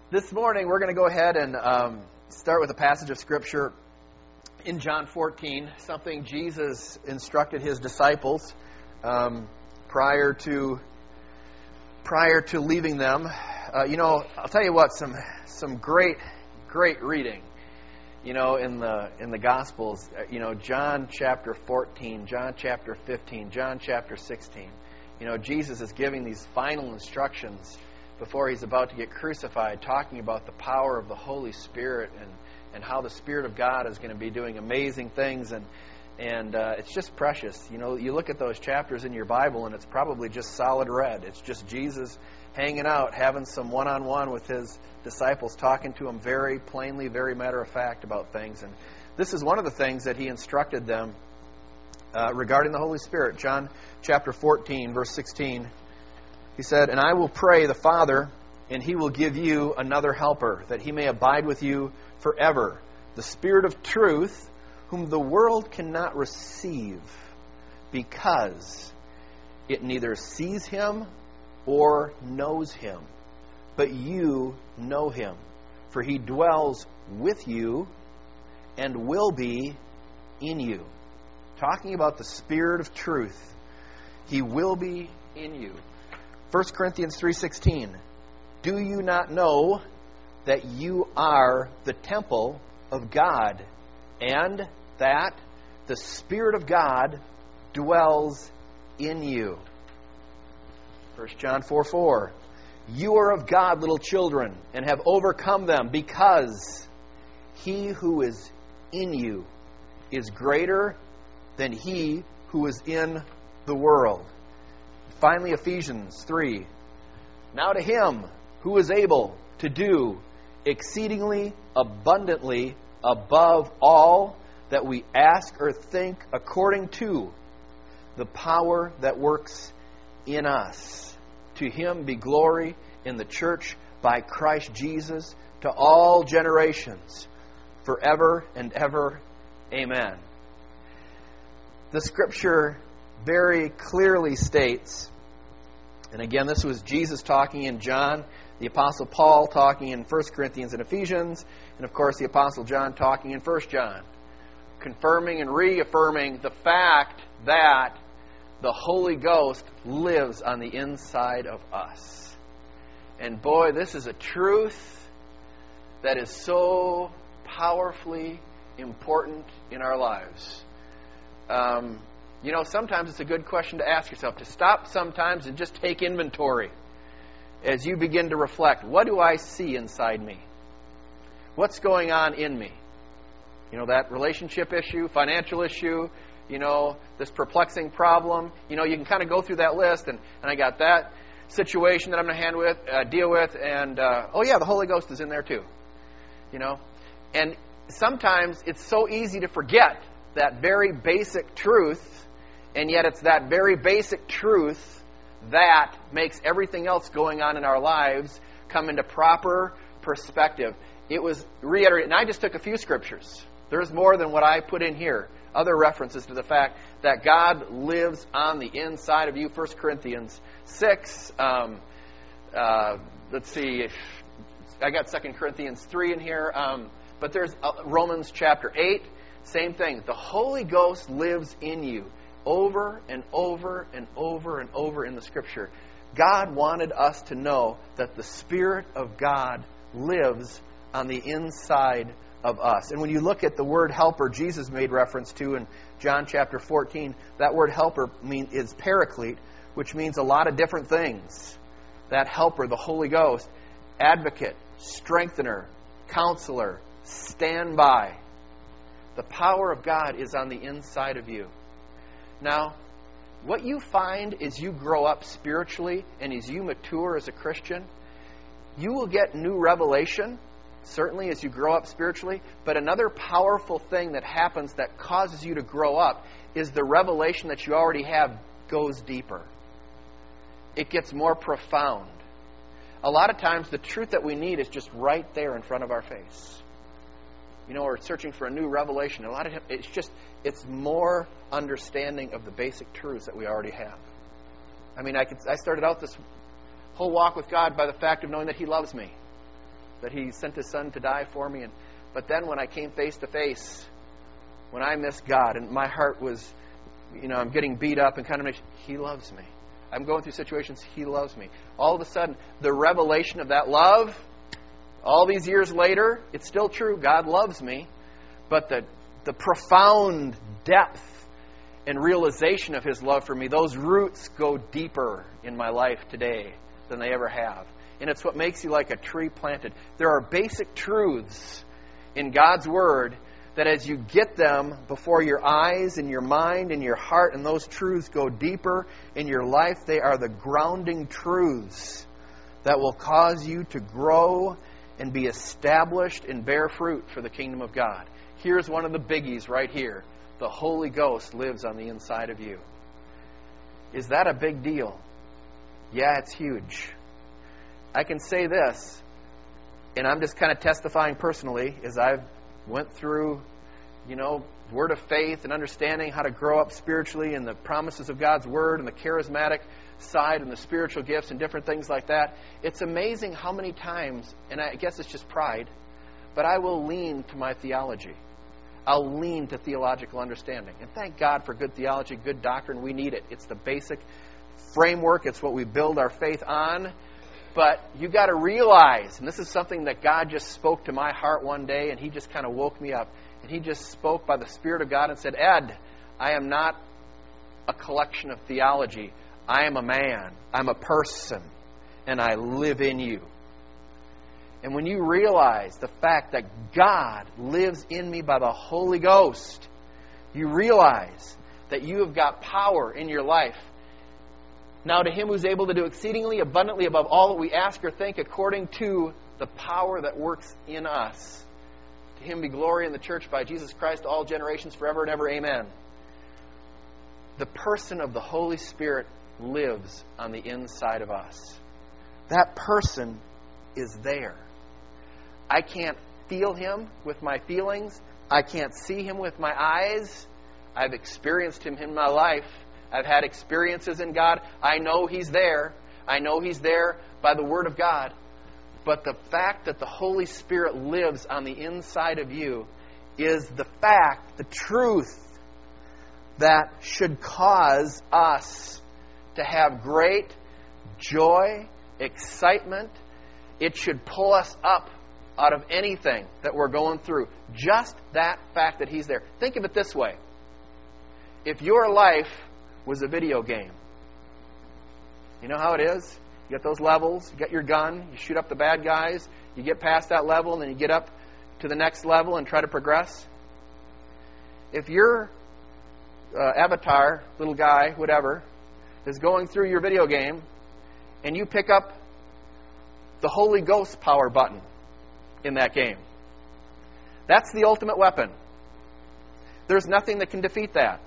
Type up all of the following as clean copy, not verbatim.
This morning we're going to go ahead and start with a passage of Scripture in John 14, something Jesus instructed His disciples prior to leaving them. I'll tell you what, some great reading, in the Gospels. John chapter 14, John chapter 15, John chapter 16. Jesus is giving these final instructions before He's about to get crucified, talking about the power of the Holy Spirit and how the Spirit of God is going to be doing amazing things, and it's just precious. You look at those chapters in your Bible, and it's probably just solid red. It's just Jesus hanging out, having some one-on-one with His disciples, talking to them very plainly, very matter-of-fact about things. And this is one of the things that He instructed them regarding the Holy Spirit. John chapter 14, verse 16. He said, "And I will pray the Father, and He will give you another helper, that He may abide with you forever, the Spirit of truth, whom the world cannot receive, because it neither sees Him or knows Him. But you know Him, for He dwells with you and will be in you." Talking about the Spirit of truth. He will be in you. 1 Corinthians 3:16, "Do you not know that you are the temple of God, and that the Spirit of God dwells in you?" 1 John 4:4, "You are of God, little children, and have overcome them, because He who is in you is greater than he who is in the world." Finally, Ephesians 3. "Now to Him who is able to do exceedingly abundantly above all that we ask or think, according to the power that works in us. To Him be glory in the church by Christ Jesus to all generations, forever and ever. Amen." The Scripture very clearly states, and again, this was Jesus talking in John, the Apostle Paul talking in 1 Corinthians and Ephesians, and of course the Apostle John talking in 1 John, confirming and reaffirming the fact that the Holy Ghost lives on the inside of us. And boy, this is a truth that is so powerfully important in our lives. Sometimes it's a good question to ask yourself, to stop sometimes and just take inventory as you begin to reflect. What do I see inside me? What's going on in me? That relationship issue, financial issue, this perplexing problem. You can kind of go through that list, and I got that situation that I'm going to deal with, and the Holy Ghost is in there too. And sometimes it's so easy to forget that very basic truth, and yet it's that very basic truth that makes everything else going on in our lives come into proper perspective. It was reiterated, and I just took a few scriptures. There's more than what I put in here. Other references to the fact that God lives on the inside of you. 1 Corinthians 6. Let's see. I got 2 Corinthians 3 in here. But there's Romans chapter 8. Same thing. The Holy Ghost lives in you. Over and over and over and over in the Scripture. God wanted us to know that the Spirit of God lives on the inside of us. And when you look at the word helper Jesus made reference to in John chapter 14, that word helper is paraclete, which means a lot of different things. That helper, the Holy Ghost, advocate, strengthener, counselor, standby. The power of God is on the inside of you. Now, what you find as you grow up spiritually and as you mature as a Christian, you will get new revelation, certainly as you grow up spiritually, but another powerful thing that happens that causes you to grow up is the revelation that you already have goes deeper. It gets more profound. A lot of times the truth that we need is just right there in front of our face. We're searching for a new revelation. A lot of times it's more understanding of the basic truths that we already have. I started out this whole walk with God by the fact of knowing that He loves me. that He sent His Son to die for me. But then when I came face to face, when I missed God and my heart was, I'm getting beat up and condemnation, He loves me. I'm going through situations, He loves me. All of a sudden, the revelation of that love, all these years later, it's still true. God loves me. But the profound depth and realization of His love for me, those roots go deeper in my life today than they ever have. And it's what makes you like a tree planted. There are basic truths in God's Word that as you get them before your eyes and your mind and your heart, and those truths go deeper in your life, they are the grounding truths that will cause you to grow and be established and bear fruit for the kingdom of God. Here's one of the biggies right here. The Holy Ghost lives on the inside of you. Is that a big deal? Yeah, it's huge. I can say this, and I'm just kind of testifying personally as I've went through, word of faith and understanding how to grow up spiritually and the promises of God's Word and the charismatic side and the spiritual gifts and different things like that. It's amazing how many times, and I guess it's just pride, but I will lean to my theology. I'll lean to theological understanding. And thank God for good theology, good doctrine. We need it. It's the basic framework. It's what we build our faith on. But you got to realize, and this is something that God just spoke to my heart one day, and He just kind of woke me up. And He just spoke by the Spirit of God and said, Ed, I am not a collection of theology. I am a man. I'm a person. And I live in you. And when you realize the fact that God lives in me by the Holy Ghost, you realize that you have got power in your life. Now to Him who's able to do exceedingly abundantly above all that we ask or think, according to the power that works in us. To Him be glory in the church by Jesus Christ to all generations forever and ever. Amen. The person of the Holy Spirit lives on the inside of us. That person is there. I can't feel Him with my feelings. I can't see Him with my eyes. I've experienced Him in my life. I've had experiences in God. I know He's there. I know He's there by the Word of God. But the fact that the Holy Spirit lives on the inside of you is the fact, the truth, that should cause us to have great joy, excitement. It should pull us up out of anything that we're going through. Just that fact that He's there. Think of it this way. If your life was a video game, you know how it is? You got those levels, you got your gun, you shoot up the bad guys, you get past that level, and then you get up to the next level and try to progress. If your avatar, little guy, whatever, is going through your video game, and you pick up the Holy Ghost power button in that game, that's the ultimate weapon. There's nothing that can defeat that.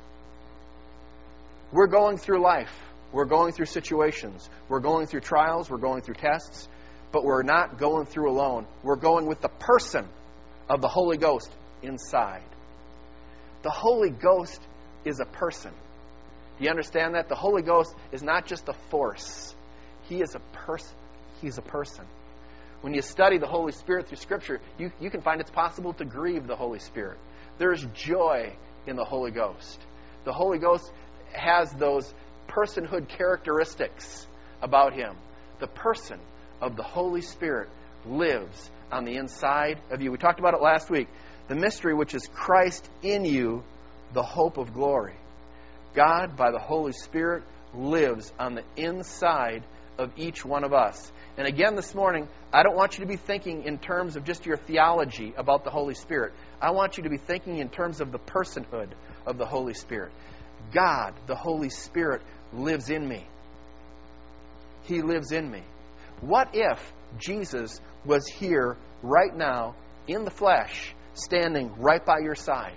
We're going through life. We're going through situations. We're going through trials. We're going through tests. But we're not going through alone. We're going with the person of the Holy Ghost inside. The Holy Ghost is a person. Do you understand that? The Holy Ghost is not just a force. He is a person. He's a person. When you study the Holy Spirit through Scripture, you can find it's possible to grieve the Holy Spirit. There's joy in the Holy Ghost. The Holy Ghost has those personhood characteristics about Him. The person of the Holy Spirit lives on the inside of you. We talked about it last week. The mystery which is Christ in you, the hope of glory. God, by the Holy Spirit, lives on the inside of each one of us. And again this morning, I don't want you to be thinking in terms of just your theology about the Holy Spirit. I want you to be thinking in terms of the personhood of the Holy Spirit. God, the Holy Spirit, lives in me. He lives in me. What if Jesus was here right now in the flesh, standing right by your side,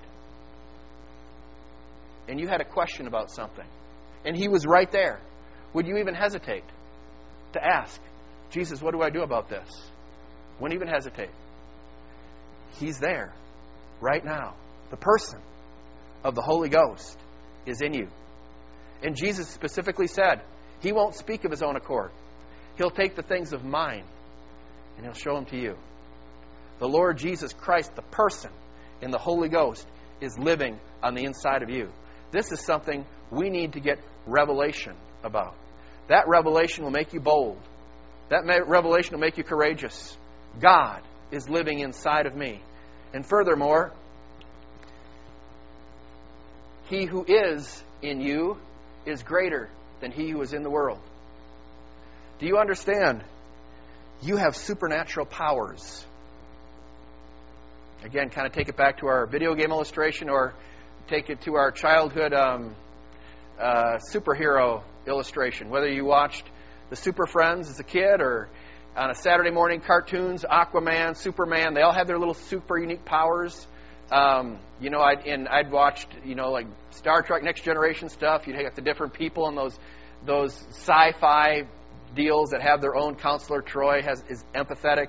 and you had a question about something, and He was right there? Would you even hesitate to ask, Jesus, what do I do about this? Wouldn't even hesitate. He's there right now. The person of the Holy Ghost is in you. And Jesus specifically said, He won't speak of His own accord. He'll take the things of mine and He'll show them to you. The Lord Jesus Christ, the person in the Holy Ghost, is living on the inside of you. This is something we need to get revelation about. That revelation will make you bold. That revelation will make you courageous. God is living inside of me. And furthermore, He who is in you is greater than he who is in the world. Do you understand? You have supernatural powers. Again, kind of take it back to our video game illustration, or take it to our childhood superhero illustration. Whether you watched the Super Friends as a kid, or on a Saturday morning cartoons, Aquaman, Superman, they all have their little super unique powers. I'd watched, like Star Trek Next Generation stuff. You'd have the different people in those sci-fi deals that have their own counselor. Troy is empathetic.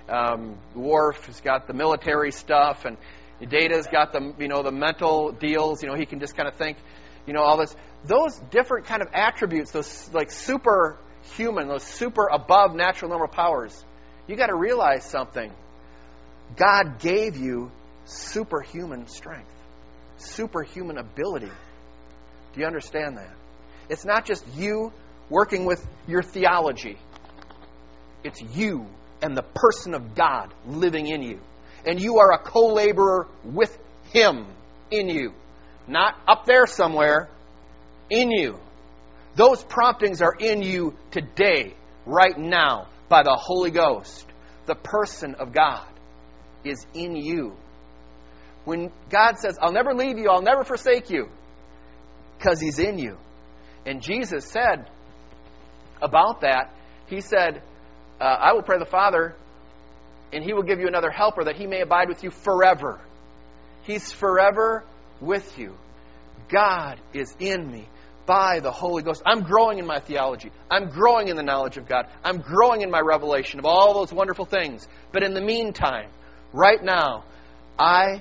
Worf has got the military stuff, and Data's got the mental deals. He can just kind of think, all this. Those different kind of attributes, those like superhuman, those super above natural normal powers. You got to realize something. God gave you superhuman strength, superhuman ability. Do you understand that? It's not just you working with your theology. It's you and the person of God living in you. And you are a co-laborer with Him in you. Not up there somewhere, in you. Those promptings are in you today, right now, by the Holy Ghost. The person of God is in you. When God says, I'll never leave you, I'll never forsake you, because He's in you. And Jesus said about that, He said, I will pray the Father, and He will give you another helper, that He may abide with you forever. He's forever with you. God is in me by the Holy Ghost. I'm growing in my theology. I'm growing in the knowledge of God. I'm growing in my revelation of all those wonderful things. But in the meantime, right now, I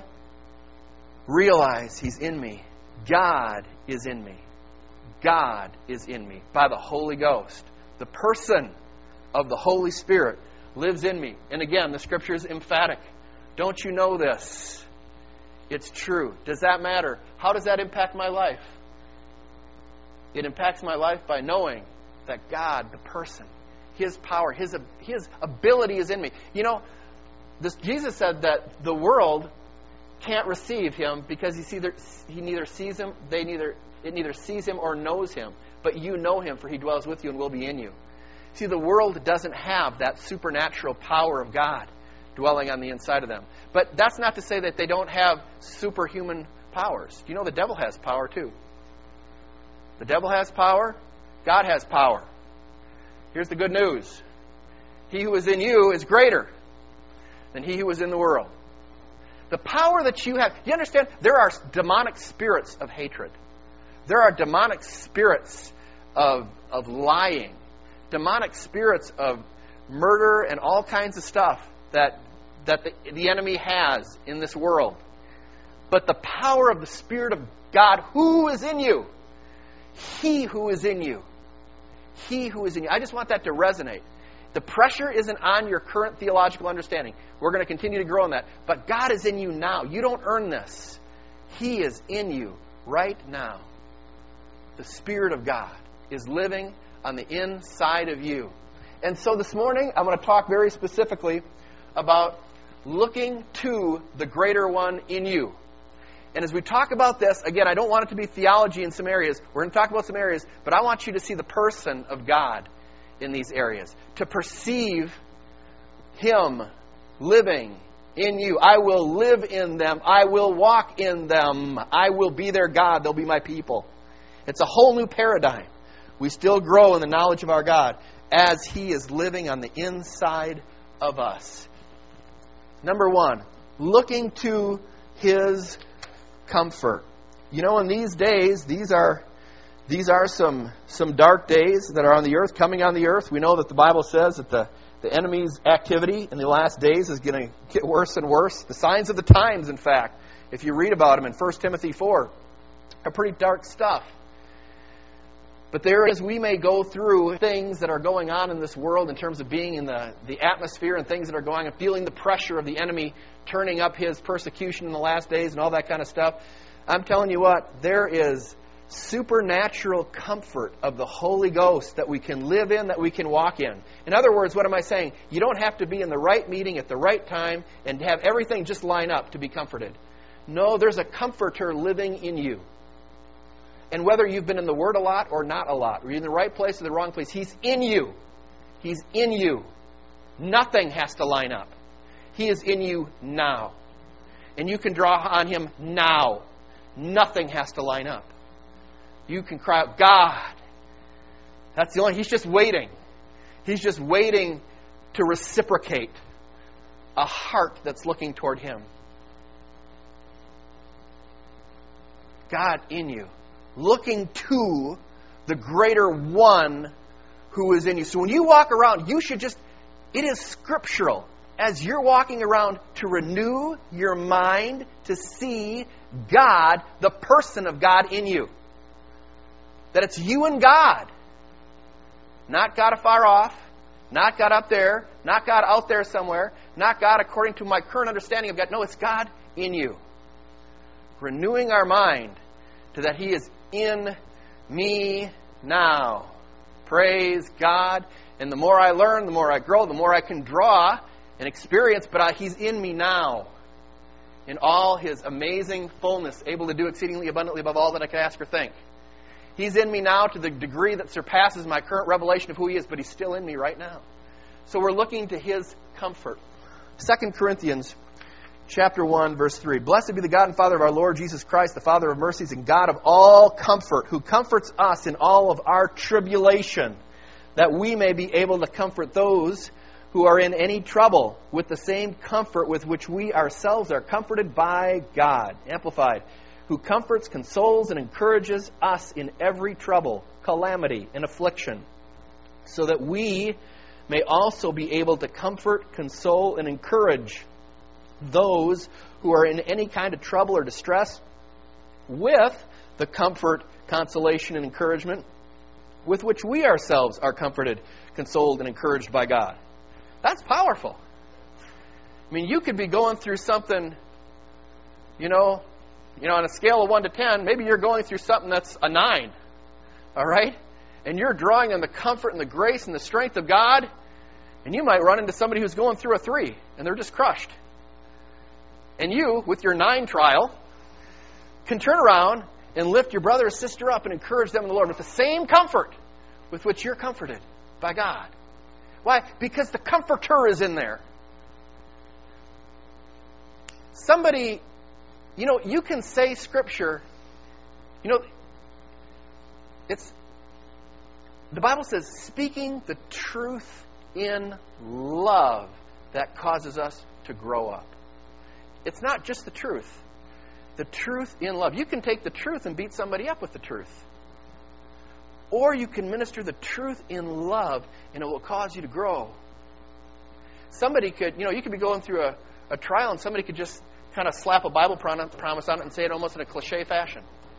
realize He's in me. God is in me. God is in me by the Holy Ghost. The person of the Holy Spirit lives in me. And again, the Scripture is emphatic. Don't you know this? It's true. Does that matter? How does that impact my life? It impacts my life by knowing that God, the person, His power, His ability is in me. Jesus said that the world can't receive Him because He neither sees Him, it neither sees Him or knows Him. But you know Him, for He dwells with you and will be in you. See, the world doesn't have that supernatural power of God dwelling on the inside of them. But that's not to say that they don't have superhuman powers. Do you know the devil has power too? The devil has power. God has power. Here's the good news. He who is in you is greater than he who is in the world. The power that you have, you understand, there are demonic spirits of hatred. There are demonic spirits of lying. Demonic spirits of murder and all kinds of stuff that the enemy has in this world. But the power of the Spirit of God, who is in you? He who is in you. He who is in you. I just want that to resonate. The pressure isn't on your current theological understanding. We're going to continue to grow in that. But God is in you now. You don't earn this. He is in you right now. The Spirit of God is living on the inside of you. And so this morning, I'm going to talk very specifically about looking to the greater one in you. And as we talk about this, again, I don't want it to be theology in some areas. We're going to talk about some areas, but I want you to see the person of God in these areas. To perceive Him living in you. I will live in them. I will walk in them. I will be their God. They'll be my people. It's a whole new paradigm. We still grow in the knowledge of our God as He is living on the inside of us. Number one, looking to His comfort. In these days, these are some dark days that are on the earth, coming on the earth. We know that the Bible says that the enemy's activity in the last days is going to get worse and worse. The signs of the times, in fact, if you read about them in 1 Timothy 4, are pretty dark stuff. But there is, we may go through things that are going on in this world in terms of being in the atmosphere and things that are going on, feeling the pressure of the enemy turning up his persecution in the last days and all that kind of stuff. I'm telling you what, there is supernatural comfort of the Holy Ghost that we can live in, that we can walk in. In other words, what am I saying? You don't have to be in the right meeting at the right time and have everything just line up to be comforted. No, there's a comforter living in you. And whether you've been in the Word a lot or not a lot, or you're in the right place or the wrong place, He's in you. He's in you. Nothing has to line up. He is in you now. And you can draw on Him now. Nothing has to line up. You can cry out, God. That's the only, He's just waiting. He's just waiting to reciprocate a heart that's looking toward Him. God in you. Looking to the greater one who is in you. So when you walk around, you should just, it is scriptural, as you're walking around, to renew your mind to see God, the person of God in you. That it's you and God. Not God afar off, not God up there, not God out there somewhere, not God according to my current understanding of God. No, it's God in you. Renewing our mind to that He is in me now. Praise God. And the more I learn, the more I grow, the more I can draw and experience, but He's in me now. In all His amazing fullness, able to do exceedingly abundantly above all that I could ask or think. He's in me now to the degree that surpasses my current revelation of who He is, but He's still in me right now. So we're looking to His comfort. 2 Corinthians Chapter 1, verse 3. Blessed be the God and Father of our Lord Jesus Christ, the Father of mercies and God of all comfort, who comforts us in all of our tribulation, that we may be able to comfort those who are in any trouble with the same comfort with which we ourselves are comforted by God. Amplified. Who comforts, consoles, and encourages us in every trouble, calamity, and affliction, so that we may also be able to comfort, console, and encourage those who are in any kind of trouble or distress with the comfort, consolation, and encouragement with which we ourselves are comforted, consoled, and encouraged by God. That's powerful. I mean, you could be going through something, on a scale of 1 to 10, maybe you're going through something that's a 9. All right? And you're drawing on the comfort and the grace and the strength of God, and you might run into somebody who's going through a 3, and they're just crushed. And you, with your 9 trial, can turn around and lift your brother or sister up and encourage them in the Lord with the same comfort with which you're comforted by God. Why? Because the Comforter is in there. Somebody, you can say Scripture, it's, the Bible says, speaking the truth in love, that causes us to grow up. It's not just the truth. The truth in love. You can take the truth and beat somebody up with the truth. Or you can minister the truth in love, and it will cause you to grow. Somebody could, you could be going through a trial, and somebody could just kind of slap a Bible promise on it and say it almost in a cliche fashion.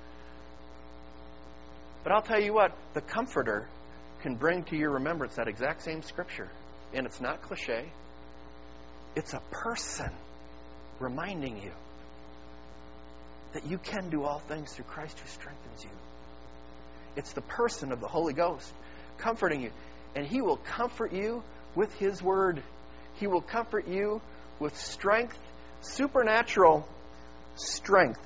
But I'll tell you what, the Comforter can bring to your remembrance that exact same Scripture. And it's not cliche. It's a person reminding you that you can do all things through Christ who strengthens you. It's the person of the Holy Ghost comforting you. And He will comfort you with His Word. He will comfort you with strength, supernatural strength.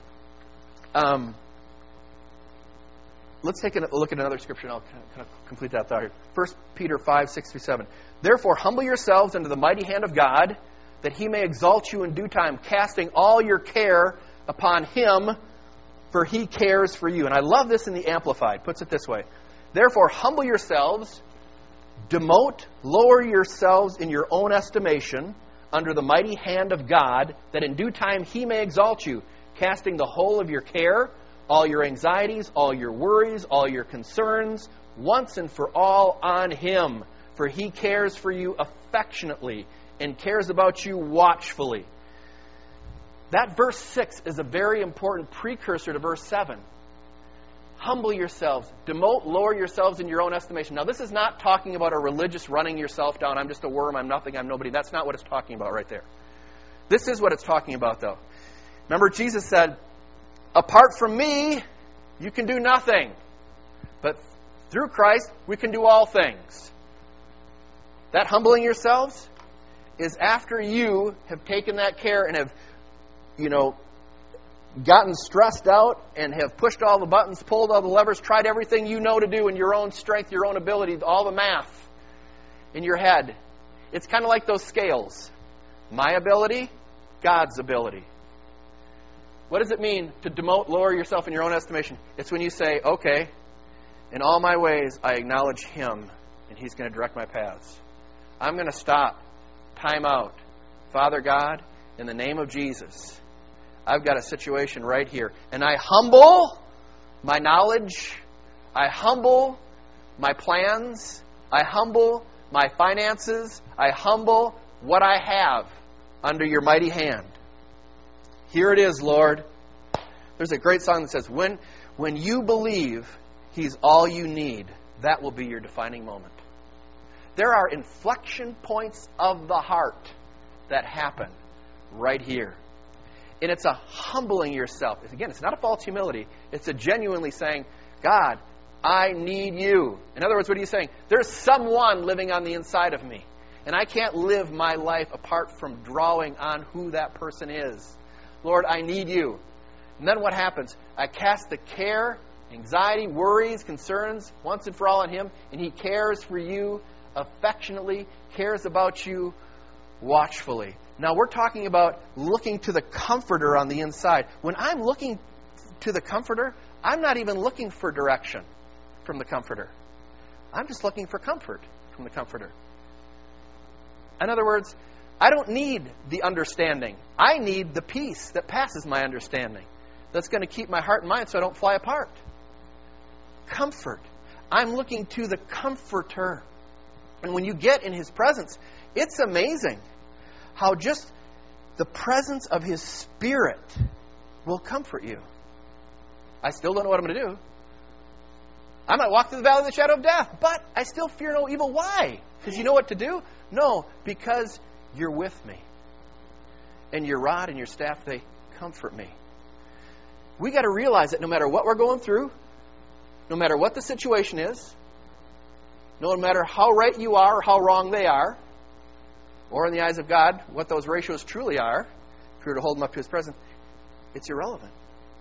Let's take a look at another Scripture, and I'll kind of complete that thought here. 1 Peter 5, 6 through 7. Therefore, humble yourselves under the mighty hand of God, that He may exalt you in due time, casting all your care upon Him, for He cares for you. And I love this in the Amplified. Puts it this way. Therefore, humble yourselves, demote, lower yourselves in your own estimation, under the mighty hand of God, that in due time He may exalt you, casting the whole of your care, all your anxieties, all your worries, all your concerns, once and for all on Him. For He cares for you affectionately, and cares about you watchfully. That verse 6 is a very important precursor to verse 7. Humble yourselves. Demote, lower yourselves in your own estimation. Now, this is not talking about a religious running yourself down. I'm just a worm. I'm nothing. I'm nobody. That's not what it's talking about right there. This is what it's talking about, though. Remember, Jesus said, apart from me, you can do nothing. But through Christ, we can do all things. That humbling yourselves is after you have taken that care and have, gotten stressed out and have pushed all the buttons, pulled all the levers, tried everything you know to do in your own strength, your own ability, all the math in your head. It's kind of like those scales. My ability, God's ability. What does it mean to demote, lower yourself in your own estimation? It's when you say, okay, in all my ways I acknowledge Him and He's going to direct my paths. I'm going to stop, time out. Father God, in the name of Jesus, I've got a situation right here. And I humble my knowledge. I humble my plans. I humble my finances. I humble what I have under your mighty hand. Here it is, Lord. There's a great song that says, when you believe He's all you need, that will be your defining moment. There are inflection points of the heart that happen right here. And it's a humbling yourself. Again, it's not a false humility. It's a genuinely saying, God, I need you. In other words, what are you saying? There's someone living on the inside of me. And I can't live my life apart from drawing on who that person is. Lord, I need you. And then what happens? I cast the care, anxiety, worries, concerns once and for all on Him. And He cares for you affectionately, cares about you watchfully. Now, we're talking about looking to the Comforter on the inside. When I'm looking to the Comforter, I'm not even looking for direction from the Comforter. I'm just looking for comfort from the Comforter. In other words, I don't need the understanding. I need the peace that passes my understanding. That's going to keep my heart and mind so I don't fly apart. Comfort. I'm looking to the Comforter. And when you get in His presence, it's amazing how just the presence of His Spirit will comfort you. I still don't know what I'm going to do. I might walk through the valley of the shadow of death, but I still fear no evil. Why? Because you know what to do? No, because you're with me. And your rod and your staff, they comfort me. We got to realize that no matter what we're going through, no matter what the situation is, no matter how right you are or how wrong they are, or in the eyes of God, what those ratios truly are, if you were to hold them up to His presence, it's irrelevant.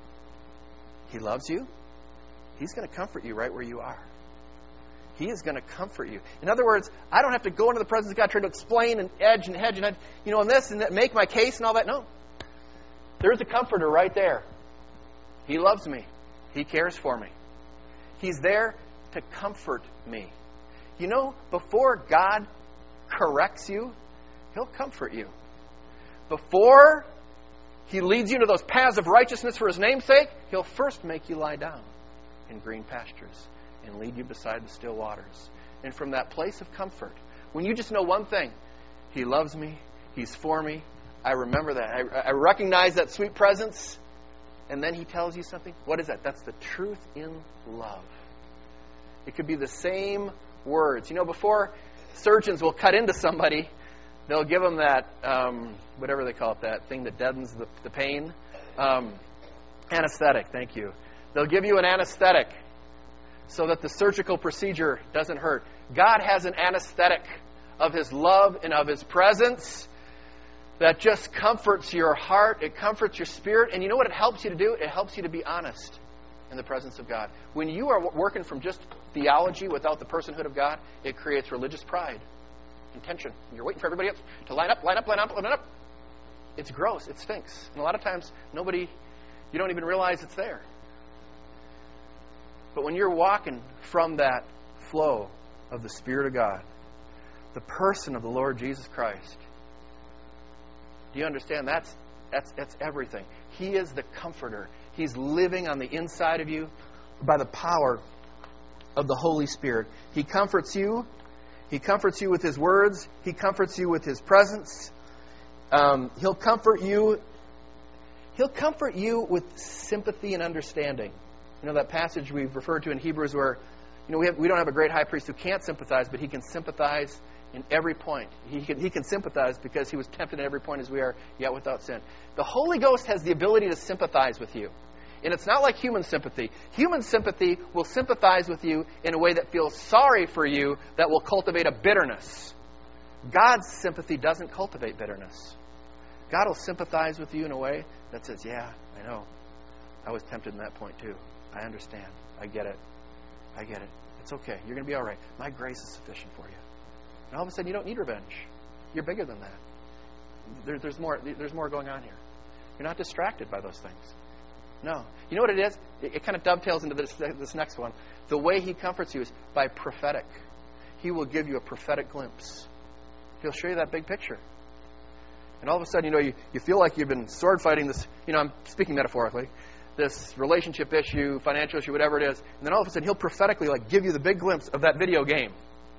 He loves you. He's going to comfort you right where you are. He is going to comfort you. In other words, I don't have to go into the presence of God trying to explain and edge and hedge and this and that, make my case and all that. No. There's a comforter right there. He loves me. He cares for me. He's there to comfort me. Before God corrects you, He'll comfort you. Before He leads you to those paths of righteousness for His name's sake, He'll first make you lie down in green pastures and lead you beside the still waters. And from that place of comfort, when you just know one thing, He loves me, He's for me, I remember that. I recognize that sweet presence, and then He tells you something. What is that? That's the truth in love. It could be the same words. Before surgeons will cut into somebody, they'll give them that, whatever they call it, that thing that deadens the pain. Anesthetic, thank you. They'll give you an anesthetic so that the surgical procedure doesn't hurt. God has an anesthetic of His love and of His presence that just comforts your heart. It comforts your spirit. And you know what it helps you to do? It helps you to be honest in the presence of God. When you are working from just theology without the personhood of God, it creates religious pride and tension. You're waiting for everybody else to line up. It's gross. It stinks. And a lot of times, you don't even realize it's there. But when you're walking from that flow of the Spirit of God, the person of the Lord Jesus Christ, do you understand? That's everything. He is the comforter. He's living on the inside of you by the power of the Holy Spirit. He comforts you. He comforts you with His words. He comforts you with His presence. He'll comfort you. He'll comfort you with sympathy and understanding. You know, that passage we've referred to in Hebrews where, you know, we don't have a great high priest who can't sympathize, but he can sympathize in every point. He can sympathize because he was tempted at every point as we are, yet without sin. The Holy Ghost has the ability to sympathize with you. And it's not like human sympathy. Human sympathy will sympathize with you in a way that feels sorry for you, that will cultivate a bitterness. God's sympathy doesn't cultivate bitterness. God will sympathize with you in a way that says, yeah, I know. I was tempted in that point too. I understand. I get it. I get it. It's okay. You're going to be all right. My grace is sufficient for you. And all of a sudden, you don't need revenge. You're bigger than that. There's more going on here. You're not distracted by those things. No. You know what it is? It kind of dovetails into this next one. The way he comforts you is by prophetic. He will give you a prophetic glimpse. He'll show you that big picture. And all of a sudden, you feel like you've been sword fighting this, I'm speaking metaphorically, this relationship issue, financial issue, whatever it is. And then all of a sudden, he'll prophetically give you the big glimpse of that video game.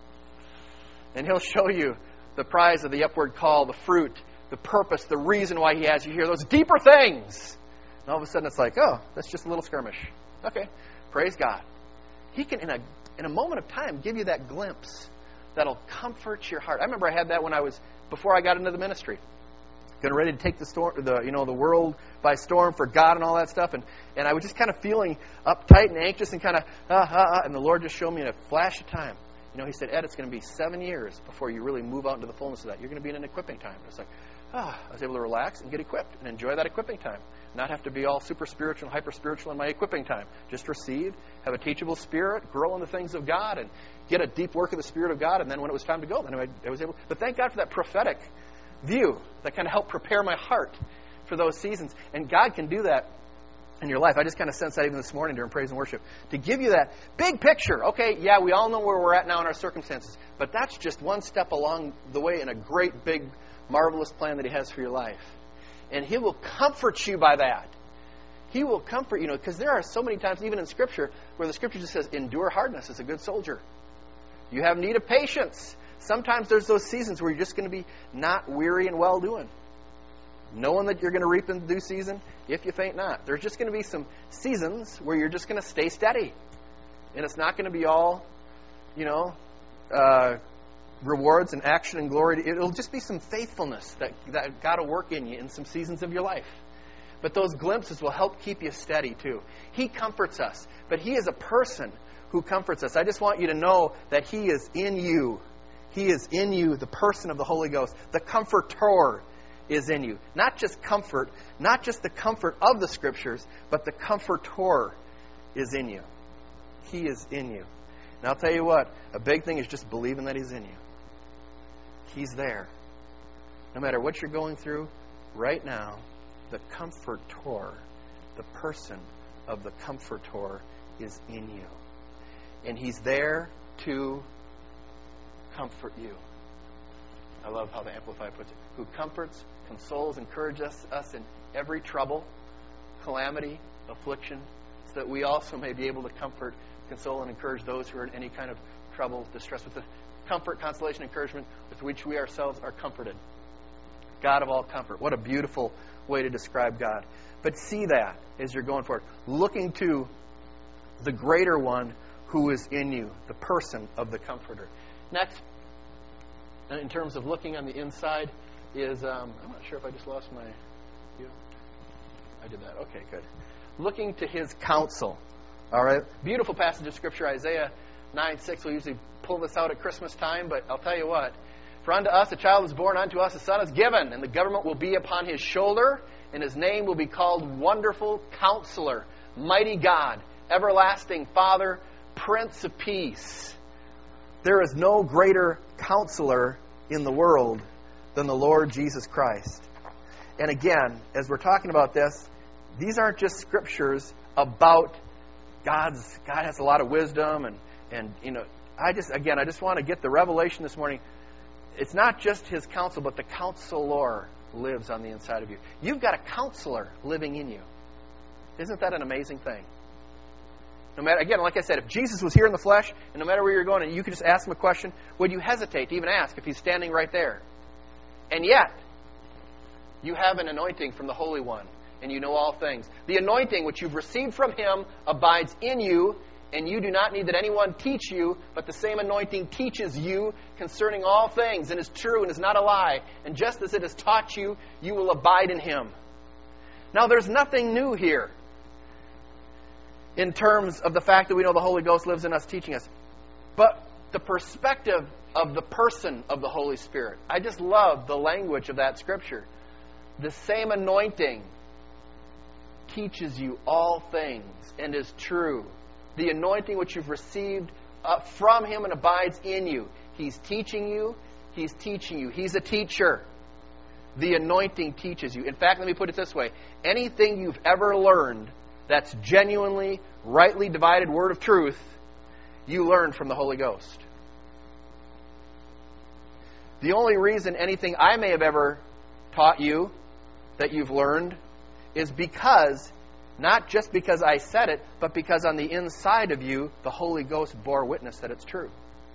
And he'll show you the prize of the upward call, the fruit, the purpose, the reason why he has you here, those deeper things. And all of a sudden, it's like, oh, that's just a little skirmish. Okay, praise God. He can, in a moment of time, give you that glimpse that'll comfort your heart. I remember I had that before I got into the ministry. Getting ready to take the world by storm for God and all that stuff. And I was just kind of feeling uptight and anxious and kind of, and the Lord just showed me in a flash of time. He said, Ed, it's going to be 7 years before you really move out into the fullness of that. You're going to be in an equipping time. And it's like, I was able to relax and get equipped and enjoy that equipping time. Not have to be all super spiritual and hyper spiritual in my equipping time. Just receive, have a teachable spirit, grow in the things of God, and get a deep work of the Spirit of God. And then when it was time to go, then I was able. But thank God for that prophetic view that kind of helped prepare my heart for those seasons. And God can do that in your life. I just kind of sensed that even this morning during praise and worship. To give you that big picture. Okay, yeah, we all know where we're at now in our circumstances. But that's just one step along the way in a great, big, marvelous plan that He has for your life. And He will comfort you by that. He will comfort you, because there are so many times, even in Scripture, where the Scripture just says, endure hardness as a good soldier. You have need of patience. Sometimes there's those seasons where you're just going to be not weary and well-doing. Knowing that you're going to reap in due season, if you faint not. There's just going to be some seasons where you're just going to stay steady. And it's not going to be all, rewards and action and glory. It'll just be some faithfulness that God will work in you in some seasons of your life. But those glimpses will help keep you steady too. He comforts us, but He is a person who comforts us. I just want you to know that He is in you. He is in you, the person of the Holy Ghost. The Comforter is in you. Not just comfort, not just the comfort of the Scriptures, but the Comforter is in you. He is in you. And I'll tell you what, a big thing is just believing that He's in you. He's there. No matter what you're going through right now, the Comforter, the person of the Comforter is in you. And He's there to comfort you. I love how the Amplified puts it. Who comforts, consoles, encourages us in every trouble, calamity, affliction, so that we also may be able to comfort, console, and encourage those who are in any kind of trouble, distress, with the comfort, consolation, encouragement with which we ourselves are comforted. God of all comfort. What a beautiful way to describe God. But see that as you're going forward. Looking to the greater one who is in you, the person of the Comforter. Next, in terms of looking on the inside, is, I'm not sure if I just lost my view. I did that. Okay, good. Looking to His counsel. All right. Beautiful passage of Scripture, Isaiah 9:6. We usually pull this out at Christmas time, but I'll tell you what. For unto us a child is born, unto us a son is given, and the government will be upon His shoulder, and His name will be called Wonderful Counselor, Mighty God, Everlasting Father, Prince of Peace. There is no greater counselor in the world than the Lord Jesus Christ. And again, as we're talking about this, these aren't just scriptures about God has a lot of wisdom and I just want to get the revelation this morning. It's not just His counsel, but the counselor lives on the inside of you. You've got a counselor living in you. Isn't that an amazing thing? No matter, again, like I said, if Jesus was here in the flesh, and no matter where you're going, and you could just ask Him a question, would you hesitate to even ask if He's standing right there? And yet, you have an anointing from the Holy One. and you know all things. The anointing which you've received from Him abides in you, and you do not need that anyone teach you, but the same anointing teaches you concerning all things, and is true and is not a lie. And just as it has taught you, you will abide in Him. Now, there's nothing new here in terms of the fact that we know the Holy Ghost lives in us teaching us. But the perspective of the person of the Holy Spirit. I just love the language of that Scripture. The same anointing teaches you all things and is true. The anointing which you've received from Him and abides in you. He's teaching you. He's teaching you. He's a teacher. The anointing teaches you. In fact, let me put it this way. Anything you've ever learned that's genuinely, rightly divided word of truth, you learned from the Holy Ghost. The only reason anything I may have ever taught you that you've learned is because, not just because I said it, but because on the inside of you, the Holy Ghost bore witness that it's true.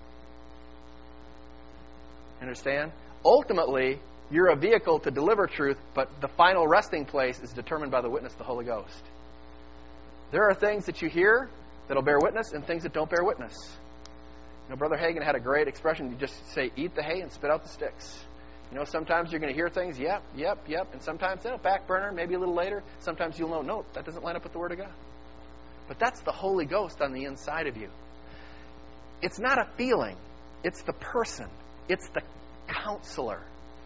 Understand? Ultimately, you're a vehicle to deliver truth, but the final resting place is determined by the witness of the Holy Ghost. There are things that you hear that'll bear witness and things that don't bear witness. You know, Brother Hagin had a great expression. You just say, eat the hay and spit out the sticks. You know, sometimes you're going to hear things, yep. And sometimes, back burner, maybe a little later. Sometimes you'll know, no, that doesn't line up with the Word of God. But that's the Holy Ghost on the inside of you. It's not a feeling. It's the person. It's the counselor.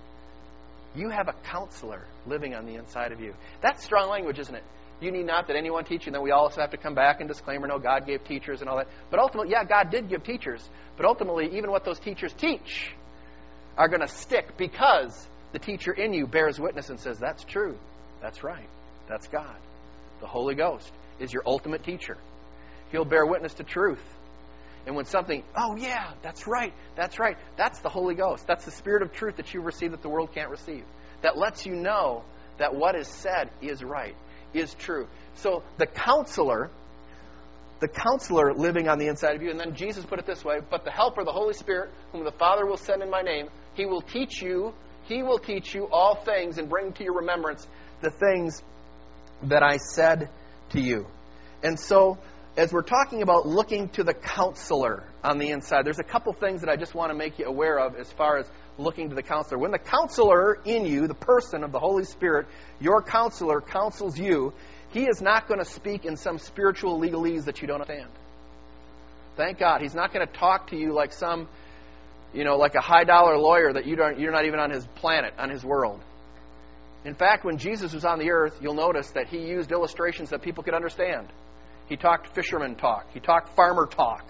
You have a counselor living on the inside of you. That's strong language, isn't it? You need not that anyone teach you. And then we also have to come back and disclaimer, no, God gave teachers and all that. But ultimately, God did give teachers. But ultimately, even what those teachers teach are going to stick because the teacher in you bears witness and says, that's true. That's right. That's God. The Holy Ghost is your ultimate teacher. He'll bear witness to truth. And when something, oh yeah, that's right. That's the Holy Ghost. That's the Spirit of truth that you receive that the world can't receive. That lets you know that what is said is right, is true. So the counselor living on the inside of you, and then Jesus put it this way, but the Helper, the Holy Spirit, whom the Father will send in my name, He will teach you all things and bring to your remembrance the things that I said to you. And so, as we're talking about looking to the counselor on the inside, there's a couple things that I just want to make you aware of as far as looking to the counselor. When the counselor in you, the person of the Holy Spirit, your counselor counsels you, he is not going to speak in some spiritual legalese that you don't understand. Thank God. He's not going to talk to you like some, like a high-dollar lawyer that you're not even on his planet, on his world. In fact, when Jesus was on the earth, you'll notice that He used illustrations that people could understand. He talked fisherman talk. He talked farmer talk.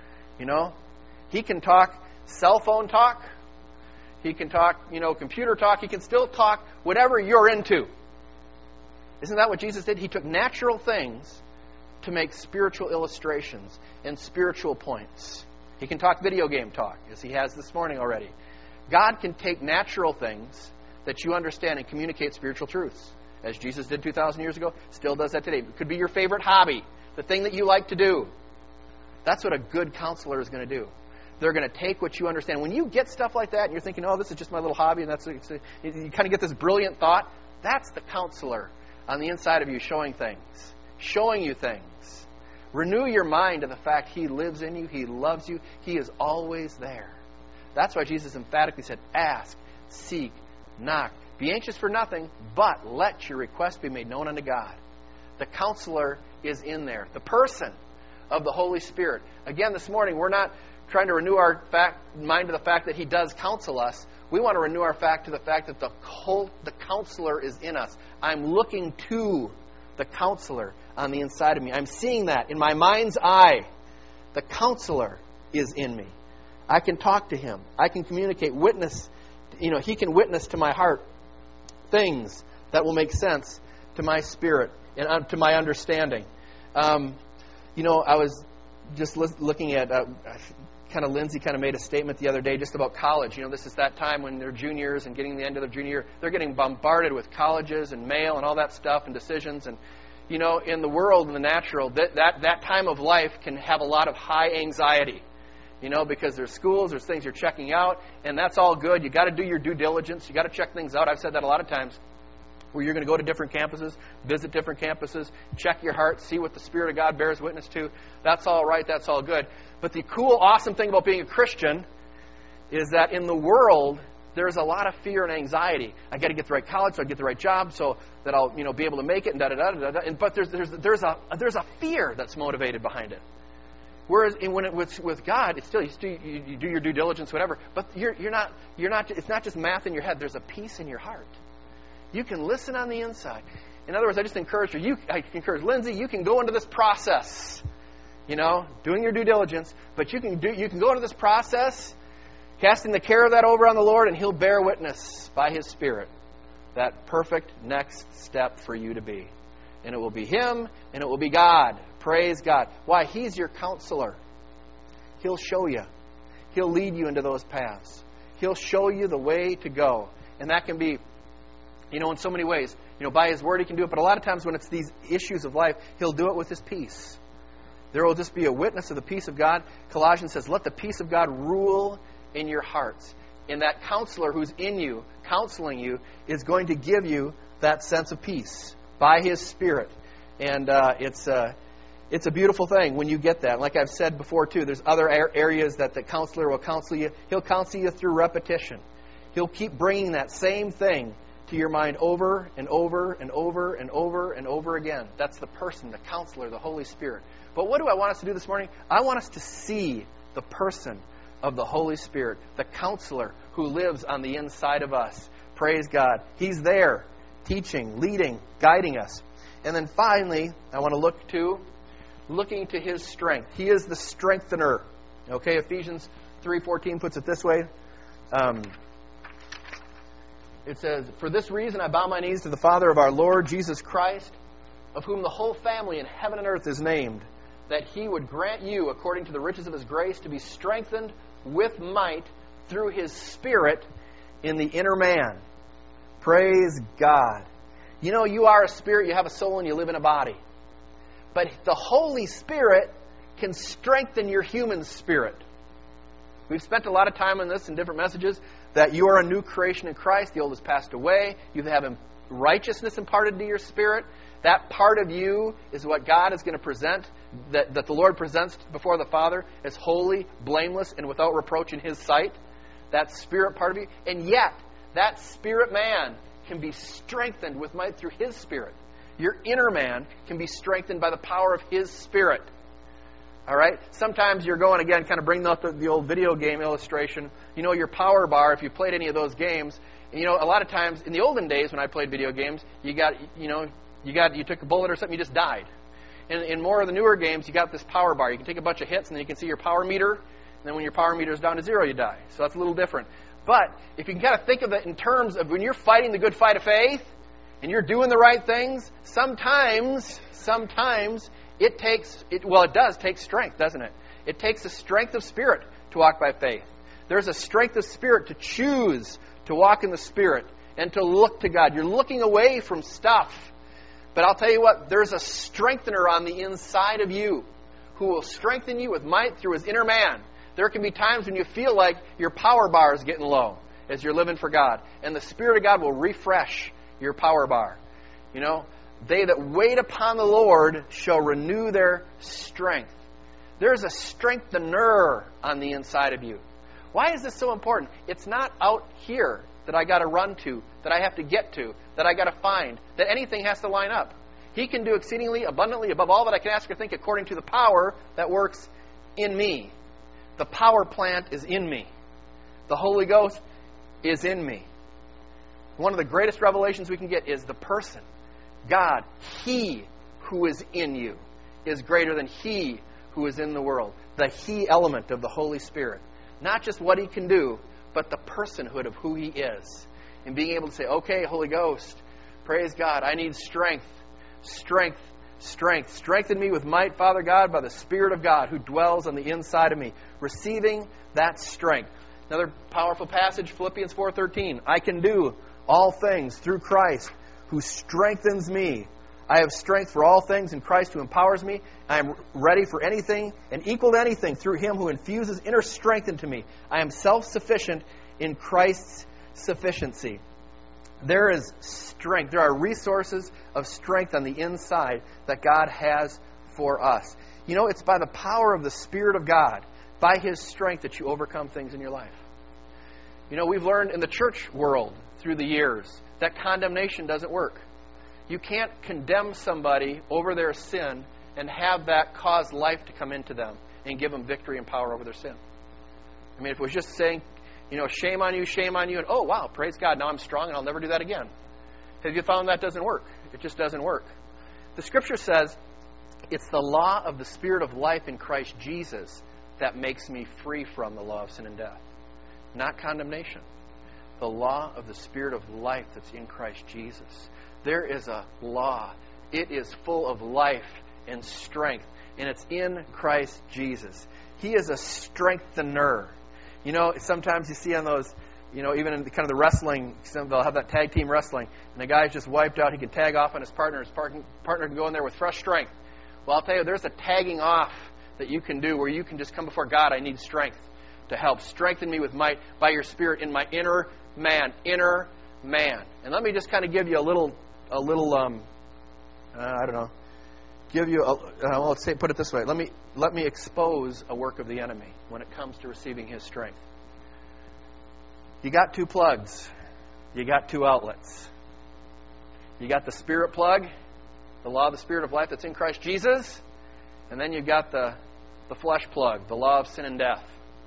He can talk cell phone talk. He can talk, computer talk. He can still talk whatever you're into. Isn't that what Jesus did? He took natural things to make spiritual illustrations and spiritual points. He can talk video game talk, as He has this morning already. God can take natural things that you understand and communicate spiritual truths. As Jesus did 2,000 years ago, still does that today. It could be your favorite hobby, the thing that you like to do. That's what a good counselor is going to do. They're going to take what you understand. When you get stuff like that and you're thinking, oh, this is just my little hobby, and you kind of get this brilliant thought, that's the counselor on the inside of you showing you things. Renew your mind to the fact He lives in you, He loves you, He is always there. That's why Jesus emphatically said, ask, seek, knock. Be anxious for nothing, but let your request be made known unto God. The counselor is in there. The person of the Holy Spirit. Again, this morning, we're not trying to renew our mind to the fact that He does counsel us. We want to renew our to the fact that the counselor is in us. I'm looking to the counselor on the inside of me. I'm seeing that in my mind's eye. The counselor is in me. I can talk to Him. I can communicate, witness. He can witness to my heart things that will make sense to my spirit and to my understanding. I was just looking at Lindsay made a statement the other day just about college. This is that time when they're juniors and getting the end of their junior year. They're getting bombarded with colleges and mail and all that stuff and decisions. And, in the world, in the natural, that time of life can have a lot of high anxiety. Because there's schools, there's things you're checking out, and that's all good. You got to do your due diligence. You got to check things out. I've said that a lot of times. where you're going to go to different campuses, visit different campuses, check your heart, see what the Spirit of God bears witness to. That's all right. That's all good. But the cool, awesome thing about being a Christian is that in the world, there's a lot of fear and anxiety. I got to get the right college, so I get the right job, so that I'll be able to make it, and da da da da da. But there's a fear that's motivated behind it. Whereas with God, it's still you do your due diligence, whatever. But you're not. It's not just math in your head. There's a peace in your heart. You can listen on the inside. In other words, I just encourage you. I encourage Lindsay. You can go into this process, doing your due diligence. But you can go into this process, casting the care of that over on the Lord, and He'll bear witness by His Spirit that perfect next step for you to be. And it will be Him, and it will be God. Praise God. Why? He's your counselor. He'll show you. He'll lead you into those paths. He'll show you the way to go. And that can be, in so many ways. By His Word He can do it. But a lot of times when it's these issues of life, He'll do it with His peace. There will just be a witness of the peace of God. Colossians says, let the peace of God rule in your hearts. And that counselor who's in you, counseling you, is going to give you that sense of peace by His Spirit. And it's a beautiful thing when you get that. Like I've said before, too, there's other areas that the counselor will counsel you. He'll counsel you through repetition. He'll keep bringing that same thing to your mind over and over and over and over and over again. That's the person, the counselor, the Holy Spirit. But what do I want us to do this morning? I want us to see the person of the Holy Spirit, the counselor who lives on the inside of us. Praise God. He's there, teaching, leading, guiding us. And then finally, I want to looking to His strength. He is the strengthener. Okay, Ephesians 3:14 puts it this way. It says, for this reason I bow my knees to the Father of our Lord Jesus Christ, of whom the whole family in heaven and earth is named, that He would grant you, according to the riches of His grace, to be strengthened with might through His Spirit in the inner man. Praise God. You are a spirit, you have a soul, and you live in a body. But the Holy Spirit can strengthen your human spirit. We've spent a lot of time on this in different messages, that you are a new creation in Christ. The old has passed away. You have righteousness imparted to your spirit. That part of you is what God is going to present, that the Lord presents before the Father as holy, blameless, and without reproach in His sight. That spirit part of you. And yet, that spirit man can be strengthened with might through His Spirit. Your inner man can be strengthened by the power of His Spirit. All right? Sometimes you're going, again, kind of bring up the old video game illustration. Your power bar, if you played any of those games, a lot of times, in the olden days when I played video games, you took a bullet or something, you just died. And in more of the newer games, you got this power bar. You can take a bunch of hits, and then you can see your power meter. And then when your power meter is down to 0, you die. So that's a little different. But if you can kind of think of it in terms of when you're fighting the good fight of faith, and you're doing the right things, sometimes it does take strength, doesn't it? It takes a strength of spirit to walk by faith. There's a strength of spirit to choose to walk in the Spirit and to look to God. You're looking away from stuff. But I'll tell you what, there's a strengthener on the inside of you who will strengthen you with might through His inner man. There can be times when you feel like your power bar is getting low as you're living for God. And the Spirit of God will refresh your power bar. They that wait upon the Lord shall renew their strength. There's a strengthener on the inside of you. Why is this so important? It's not out here that I got to run to, that I have to get to, that I got to find, that anything has to line up. He can do exceedingly abundantly above all that I can ask or think according to the power that works in me. The power plant is in me. The Holy Ghost is in me. One of the greatest revelations we can get is the person, God. He who is in you is greater than he who is in the world. The he element of the Holy Spirit. Not just what He can do, but the personhood of who He is. And being able to say, okay, Holy Ghost, praise God, I need strength. Strength. Strengthen me with might, Father God, by the Spirit of God who dwells on the inside of me. Receiving that strength. Another powerful passage, Philippians 4:13. I can do all things through Christ who strengthens me. I have strength for all things in Christ who empowers me. I am ready for anything and equal to anything through Him who infuses inner strength into me. I am self-sufficient in Christ's sufficiency. There is strength. There are resources of strength on the inside that God has for us. You know, it's by the power of the Spirit of God, by His strength, that you overcome things in your life. You know, we've learned in the church world through the years that condemnation doesn't work. You can't condemn somebody over their sin and have that cause life to come into them and give them victory and power over their sin. I mean, if it was just saying, you know, shame on you, and oh, wow, praise God, now I'm strong and I'll never do that again. Have you found that doesn't work? It just doesn't work. The Scripture says it's the law of the Spirit of life in Christ Jesus that makes me free from the law of sin and death, not condemnation. The law of the Spirit of life that's in Christ Jesus. There is a law. It is full of life and strength, and it's in Christ Jesus. He is a strengthener. You know, sometimes you see on those, you know, even in kind of the wrestling, they'll have that tag team wrestling, and the guy's just wiped out. He can tag off on his partner. His partner can go in there with fresh strength. Well, I'll tell you, there's a tagging off that you can do where you can just come before God. I need strength to help. Strengthen me with might by your Spirit in my inner man. And let me just kind of give you a little I don't know, give you, let's say, put it this way. Let me expose a work of the enemy when it comes to receiving his strength. You got two plugs. You got two outlets. You got the Spirit plug, the law of the Spirit of life that's in Christ Jesus, and then you've got the flesh plug, the law of sin and death.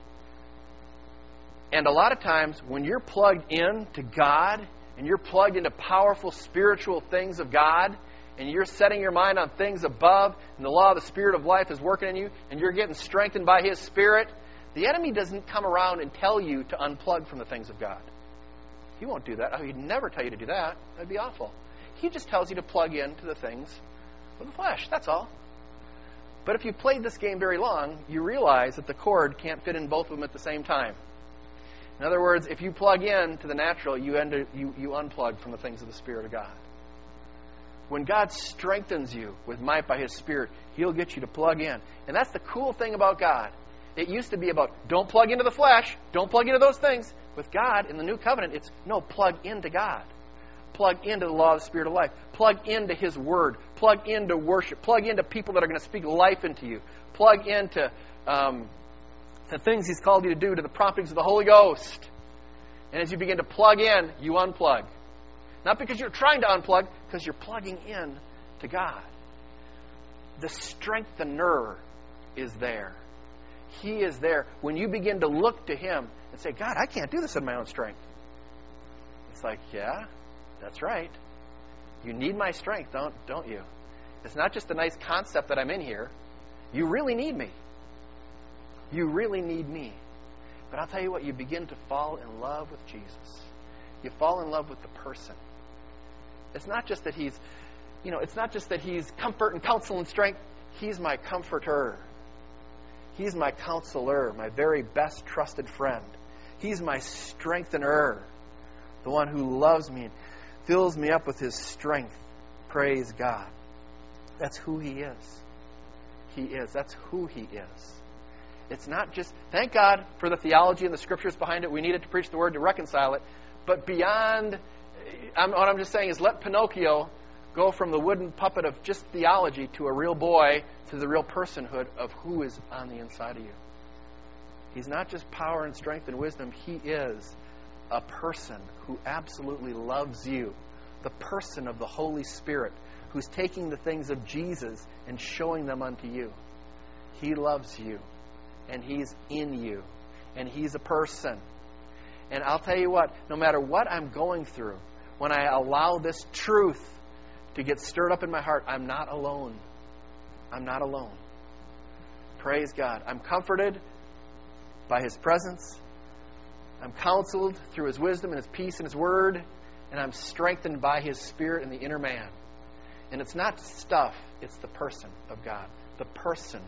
And a lot of times when you're plugged in to God and you're plugged into powerful spiritual things of God, and you're setting your mind on things above, and the law of the Spirit of life is working in you, and you're getting strengthened by His Spirit, the enemy doesn't come around and tell you to unplug from the things of God. He won't do that. He'd never tell you to do that. That'd be awful. He just tells you to plug into the things of the flesh. That's all. But if you played this game very long, you realize that the cord can't fit in both of them at the same time. In other words, if you plug in to the natural, you unplug from the things of the Spirit of God. When God strengthens you with might by His Spirit, He'll get you to plug in. And that's the cool thing about God. It used to be about, don't plug into the flesh, don't plug into those things. With God, in the New Covenant, it's, no, plug into God. Plug into the law of the Spirit of life. Plug into His Word. Plug into worship. Plug into people that are going to speak life into you. Plug into the things He's called you to do, to the promptings of the Holy Ghost. And as you begin to plug in, you unplug. Not because you're trying to unplug, because you're plugging in to God. The strengthener is there. He is there. When you begin to look to Him and say, God, I can't do this in my own strength. It's like, yeah, that's right. You need my strength, don't you? It's not just a nice concept that I'm in here. You really need me. You really need me. But I'll tell you what, you begin to fall in love with Jesus. You fall in love with the person. It's not just that He's, it's not just that He's comfort and counsel and strength. He's my comforter. He's my counselor, my very best trusted friend. He's my strengthener, the one who loves me and fills me up with His strength. Praise God. That's who He is. He is. That's who He is. It's not just, thank God for the theology and the Scriptures behind it. We need it to preach the Word to reconcile it. But beyond, what I'm just saying is let Pinocchio go from the wooden puppet of just theology to a real boy, to the real personhood of who is on the inside of you. He's not just power and strength and wisdom. He is a person who absolutely loves you. The person of the Holy Spirit who's taking the things of Jesus and showing them unto you. He loves you. And He's in you. And He's a person. And I'll tell you what, no matter what I'm going through, when I allow this truth to get stirred up in my heart, I'm not alone. I'm not alone. Praise God. I'm comforted by His presence. I'm counseled through His wisdom and His peace and His Word. And I'm strengthened by His Spirit in the inner man. And it's not stuff, it's the person of God. The person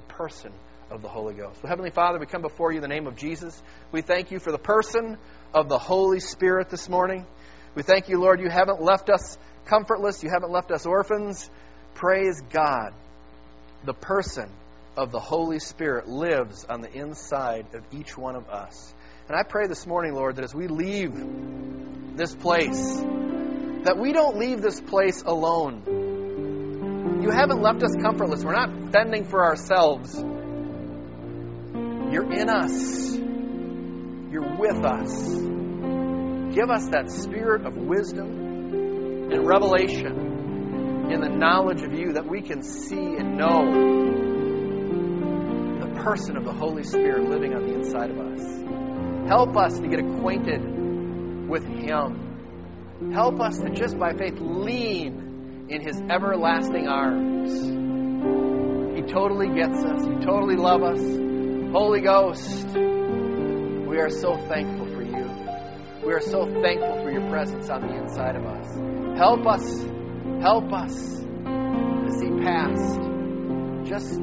of the Holy Ghost. So, Heavenly Father, we come before You in the name of Jesus. We thank You for the person of the Holy Spirit this morning. We thank You, Lord, You haven't left us comfortless. You haven't left us orphans. Praise God. The person of the Holy Spirit lives on the inside of each one of us. And I pray this morning, Lord, that as we leave this place, that we don't leave this place alone. You haven't left us comfortless. We're not fending for ourselves. You're in us. You're with us. Give us that spirit of wisdom and revelation in the knowledge of You, that we can see and know the person of the Holy Spirit living on the inside of us. Help us to get acquainted with Him. Help us to just by faith lean in His everlasting arms. He totally gets us. You totally love us. Holy Ghost, we are so thankful for You. We are so thankful for Your presence on the inside of us. Help us to see past just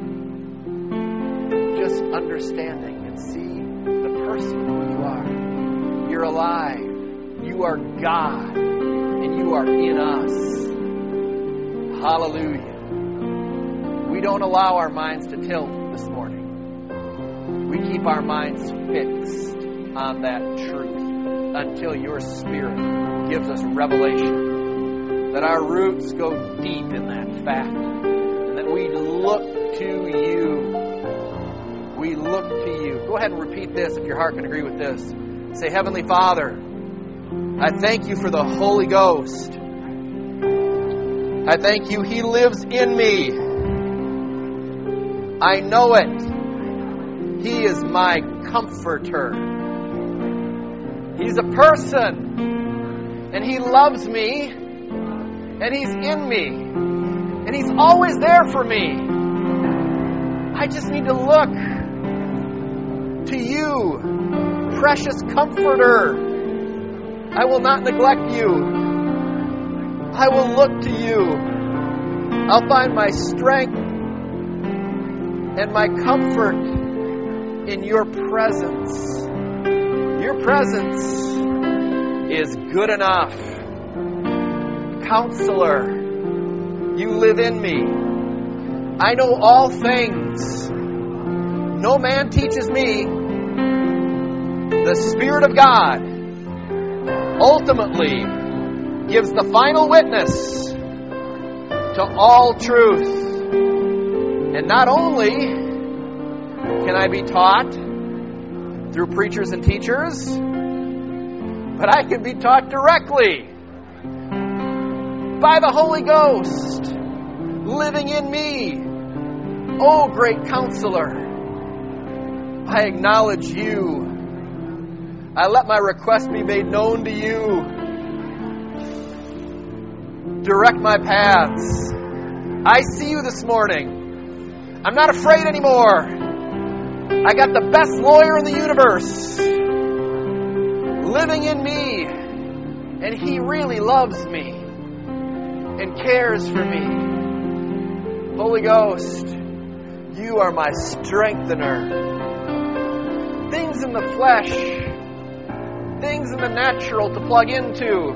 understanding and see the person of who You are. You're alive. You are God, and You are in us. Hallelujah. We don't allow our minds to tilt this morning. We keep our minds fixed on that truth until Your Spirit gives us revelation, that our roots go deep in that fact, and that we look to You. We look to You. Go ahead and repeat this if your heart can agree with this. Say, Heavenly Father, I thank You for the Holy Ghost. I thank You, He lives in me. I know it. He is my comforter. He's a person, and He loves me, and He's in me, and He's always there for me. I just need to look to You, precious comforter. I will not neglect You. I will look to You. I'll find my strength and my comfort in Your presence. Your presence is good enough. Counselor, You live in me. I know all things. No man teaches me. The Spirit of God ultimately gives the final witness to all truth. And not only can I be taught through preachers and teachers, but I can be taught directly by the Holy Ghost living in me. Oh, great Counselor, I acknowledge You. I let my request be made known to You. Direct my paths. I see You this morning. I'm not afraid anymore. I got the best lawyer in the universe living in me, and He really loves me and cares for me. Holy Ghost, You are my strengthener. Things in the flesh, things in the natural to plug into,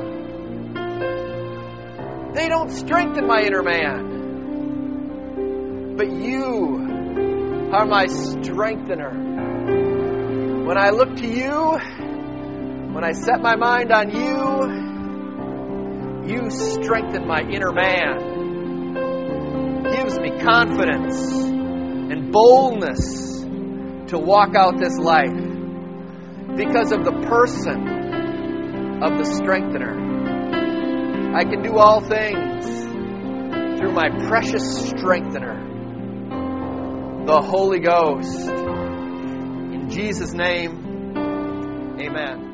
they don't strengthen my inner man. But You are my strengthener. When I look to You, when I set my mind on You, You strengthen my inner man. Gives me confidence and boldness to walk out this life because of the person of the strengthener. I can do all things through my precious strengthener, the Holy Ghost. In Jesus' name, amen.